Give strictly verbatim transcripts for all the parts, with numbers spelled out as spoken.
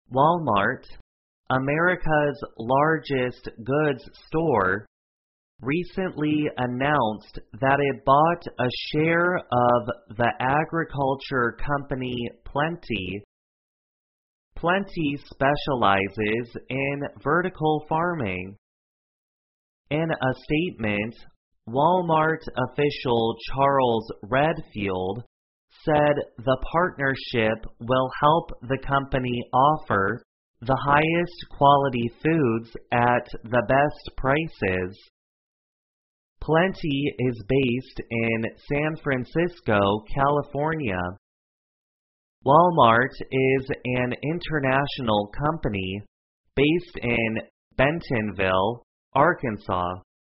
Walmart, America's largest goods store, recently announced that it bought a share of the agriculture company Plenty. Plenty specializes in vertical farming. In a statement, Walmart official Charles Redfield said the partnership will help the company offer the highest quality foods at the best prices. Plenty is based in San Francisco, California. Walmart is an international company based in Bentonville, Arkansas.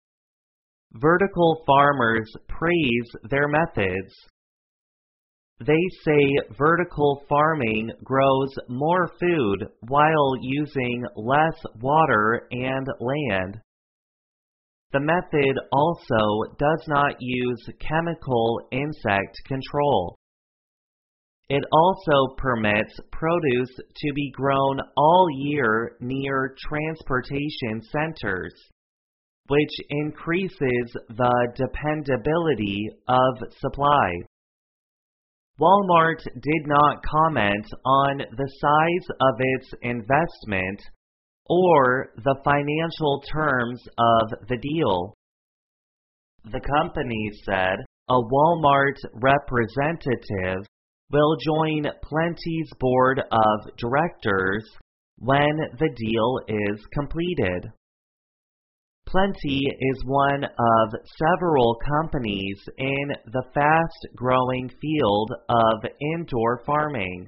Vertical farmers praise their methods. They say vertical farming grows more food while using less water and land. The method also does not use chemical insect control. It also permits produce to be grown all year near transportation centers, which increases the dependability of supply. Walmart did not comment on the size of its investment or the financial terms of the deal. The company said a Walmart representative will join Plenty's board of directors when the deal is completed. Plenty is one of several companies in the fast-growing field of indoor farming.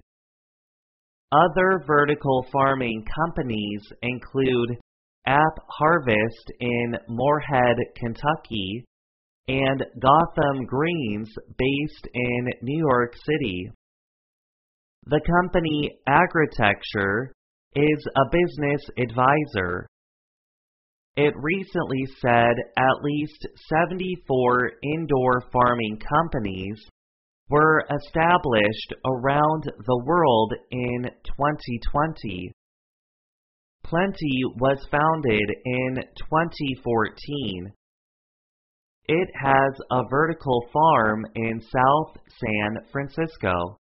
Other vertical farming companies include App Harvest in Moorhead, Kentucky, and Gotham Greens based in New York City. The company Agritecture is a business advisor. It recently said at least seventy-four indoor farming companies were established around the world in twenty twenty. Plenty was founded in twenty fourteen. It has a vertical farm in South San Francisco.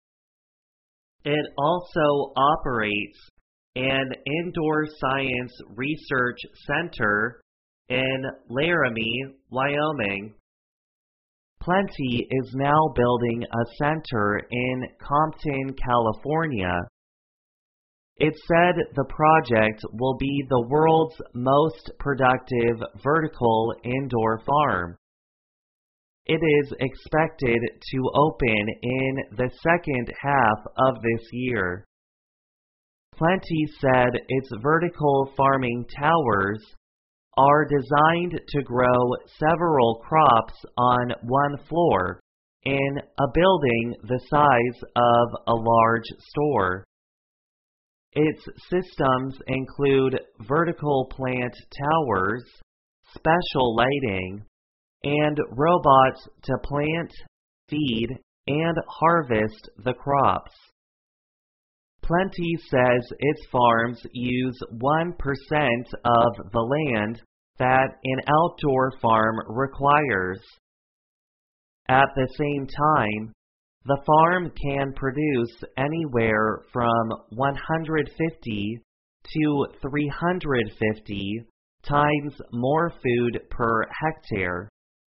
It also operates an indoor science research center in Laramie, Wyoming. Plenty is now building a center in Compton, California. It said the project will be the world's most productive vertical indoor farm. It is expected to open in the second half of this year. Plenty said its vertical farming towers are designed to grow several crops on one floor in a building the size of a large store. Its systems include vertical plant towers, special lighting, and robots to plant, feed, and harvest the crops. Plenty says its farms use one percent of the land that an outdoor farm requires. At the same time, the farm can produce anywhere from one hundred fifty to three hundred fifty times more food per hectare.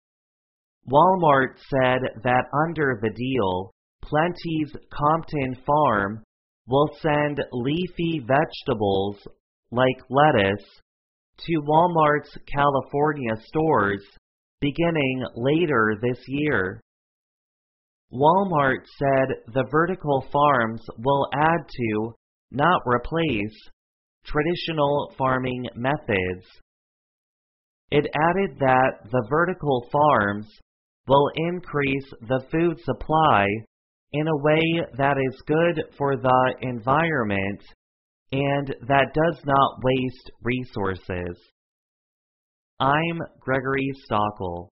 Walmart said that under the deal, Plenty's Compton farm will send leafy vegetables like lettuce to Walmart's California stores beginning later this year. Walmart said the vertical farms will add to, not replace, traditional farming methods. It added that the vertical farms will increase the food supply in a way that is good for the environment and that does not waste resources. I'm Gregory Stockel.